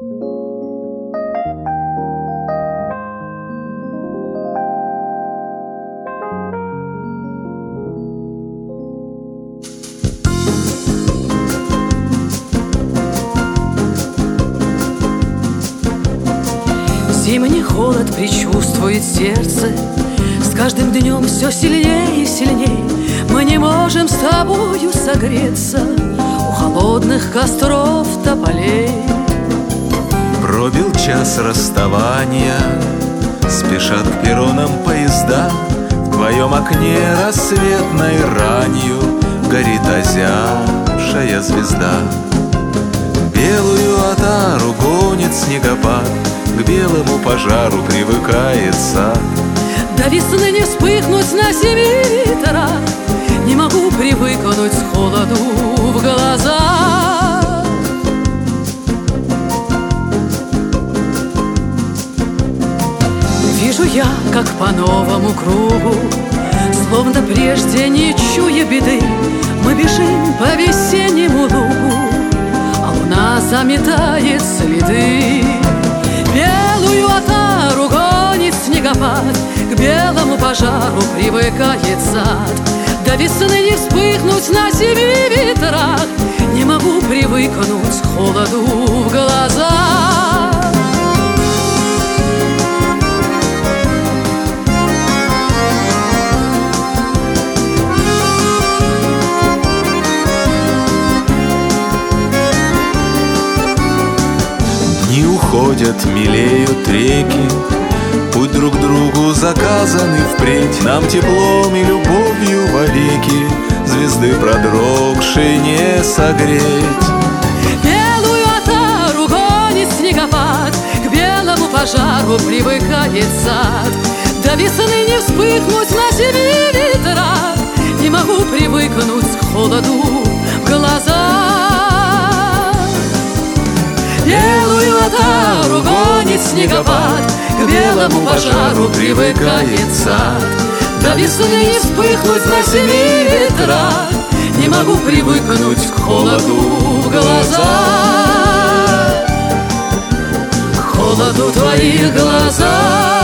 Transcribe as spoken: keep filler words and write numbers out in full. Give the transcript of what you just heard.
Зимний холод предчувствует сердце, с каждым днем все сильнее и сильнее. Мы не можем с тобою согреться у холодных костров тополей. Пробил час расставания, спешат к перронам поезда. В твоем окне рассветной ранью горит озябшая звезда. Белую отару гонит снегопад, к белому пожару привыкает сад. До весны не вспыхнуть на семи ветрах, не могу привыкнуть с холоду в глаза. Вижу я, как по новому кругу, словно прежде не чуя беды, мы бежим по весеннему лугу, а луна заметает следы. Белую отару гонит снегопад, к белому пожару привыкает сад. До весны не вспыхнуть на семи ветрах, не могу привыкнуть к холоду в глаза. Дни уходят, мелеют реки, путь друг другу заказан и впредь. Нам теплом и любовью вовеки звезды продрогшие не согреть. Белую отару гонит снегопад, к белому пожару привыкает сад. До весны не вспыхнуть на семи ветрах, не могу привыкнуть к холоду в глаза. Белую отару гонит снегопад, к белому пожару привыкает сад. До весны не вспыхнуть на семи ветрах, не могу привыкнуть к холоду в глаза. К холоду твоих глаза.